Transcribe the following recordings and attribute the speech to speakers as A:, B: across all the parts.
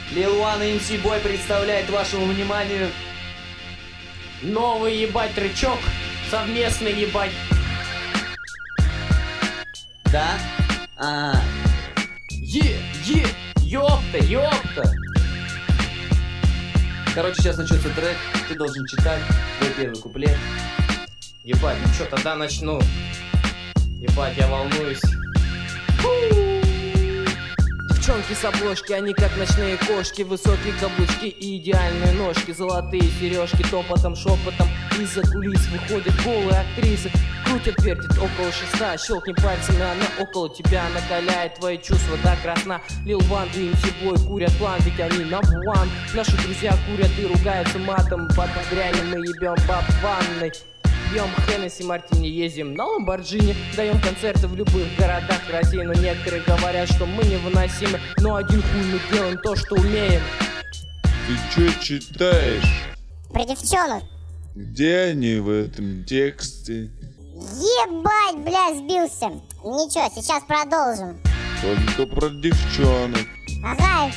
A: Lil One и MC Boy представляет вашему вниманию
B: новый ебать тречок, совместный ебать.
A: Да?
B: Ёпта.
A: Короче, сейчас начнется трек, ты должен читать твой первый куплет.
B: Ебать, ну чё, тогда начну. Ебать, я волнуюсь. Девчонки с обложки, они как ночные кошки. Высокие каблучки и идеальные ножки. Золотые сережки, топотом, шепотом. Из-за кулис выходят голые актрисы. Крутят, вертят около шеста. Щелкни пальцами, она около тебя накаляет твои чувства до красна. Lil One и MC Boy курят план, ведь они number one. Наши друзья курят и ругаются матом. Под дрянью мы ебем баб в ванной. Пьем Хеннесси, мартини, ездим на Ламборджини. Даем концерты в любых городах России. Но некоторые говорят, что мы невыносимы. Но один хуй мы делаем то, что умеем.
C: Ты чё читаешь?
D: Про девчонок.
C: Где они в этом тексте?
D: Ебать, бля, сбился. Ничего, сейчас продолжим.
C: Только про девчонок.
D: Ага.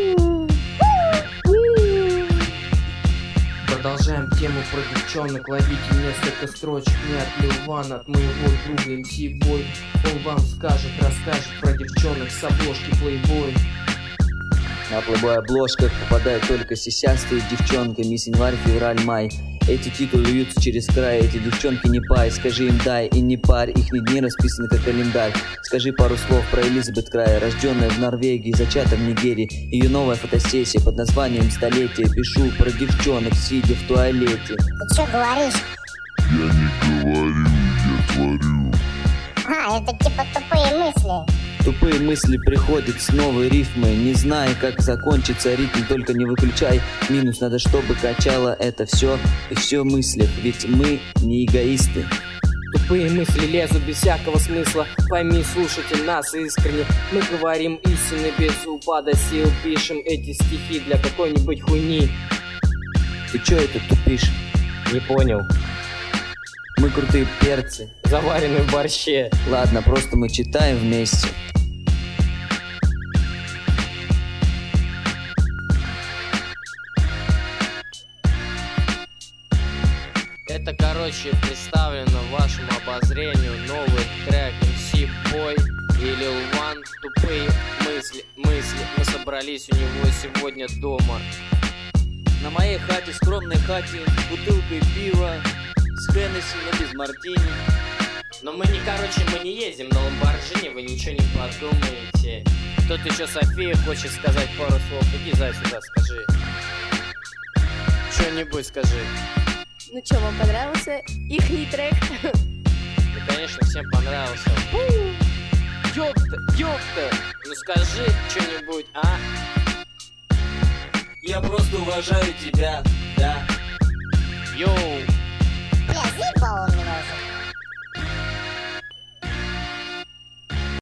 B: Продолжаем тему про девчонок. Ловите несколько строчек не от Lil One, от моего друга MC Boy. Он вам расскажет про девчонок с обложки Playboy.
E: На Playboy обложках попадают только сисястые девчонки. Мисс январь, февраль, май. Эти титулы льются через край. Эти девчонки не пай, скажи им дай и не парь. Ихние дни расписаны как календарь. Скажи пару слов про Элизабет Край. Рожденная в Норвегии, зачата в Нигерии. Ее новая фотосессия под названием «Столетие». Пишу про девчонок, сидя в туалете.
D: Ты чё говоришь?
C: Я не говорю, я творю.
D: Это типа тупые мысли.
E: Тупые мысли приходят с новой рифмой. Не знаю, как закончится ритм, только не выключай. Минус надо, чтобы качало это все. И все мысли, ведь мы не эгоисты.
B: Тупые мысли лезут без всякого смысла. Пойми, слушатель, нас искренне. Мы говорим истины без упада сил. Пишем эти стихи для какой-нибудь хуйни.
E: Ты чё это тупишь?
B: Не понял.
E: Мы крутые перцы.
B: Заваренные в борще.
E: Ладно, просто мы читаем вместе.
B: Это, короче, представлено вашему обозрению новый трек MC Boy и Lil One. Тупые мысли. Мы собрались у него сегодня дома.
E: На моей хате, скромной хате, с бутылкой пива, с Хеннесси, но без мартини.
B: Но мы не ездим на Ламборджини, вы ничего не подумаете. Тут еще София хочет сказать пару слов. Иди, зай, сюда, скажи. Что-нибудь скажи.
F: Ну что, вам понравился ихний трек?
B: Ну, конечно, всем понравился. Ёпта. Ну скажи что-нибудь, а?
A: Я просто уважаю тебя, да.
B: Йоу.